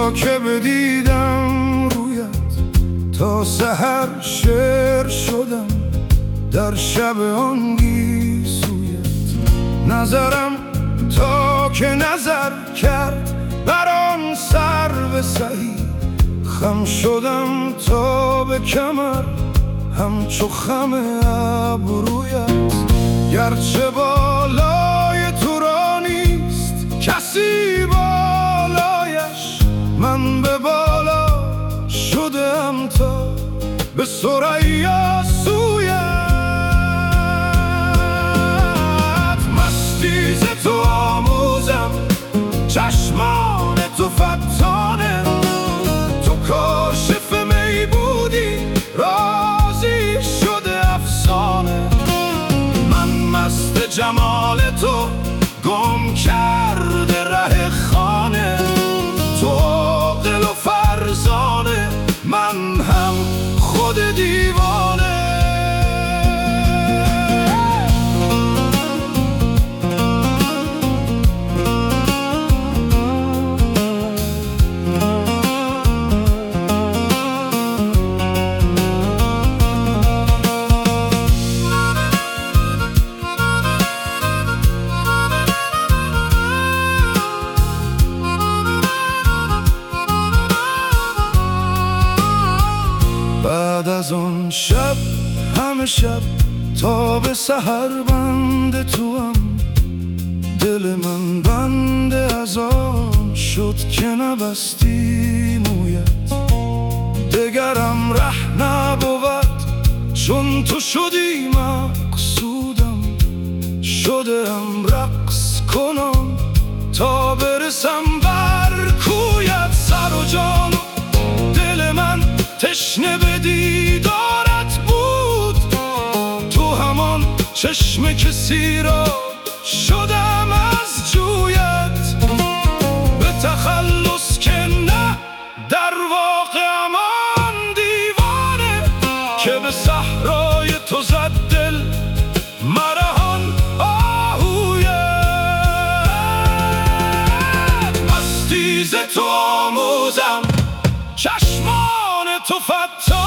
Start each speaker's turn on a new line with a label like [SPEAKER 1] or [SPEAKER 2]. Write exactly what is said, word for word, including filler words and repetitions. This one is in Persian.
[SPEAKER 1] تا که بدیدم رویت، تا سحر شعر شدم در شب آن گیسویت. نظرم تا که نظر کرد بر آن سرو سهی، خم شدم تا به کمر همچو خم ابرویت. گرچه بالای تو را نیست کسی بالایش، من به بالا شدم تا به ثریا سویت. مستی ز تو آموزم، چشمان تو فتانه، تو کاشف می بودی رازی شده افسانه. من مست جمال تو گم کرده ره خانه، تو عاقل و فرزانه، من هم خود دیوانه. بعد از آن شب همه شب تا به سحر بند توام، دل من بند از آن شد که نبستی مویت. دگرم ره نبود چون تو شدی مقصودم، شدم رقص کنم تا برسم بر کویت. سر و جان دل من تشنه به دیدارت بود، تو همان چشم که سیراب شدم از جویت. به تخلص که نه در واقع امان دیوانه، که به صحرای تو زد دل مرهان آهویت. مستی ز تو آموزم، چشمان تو فتان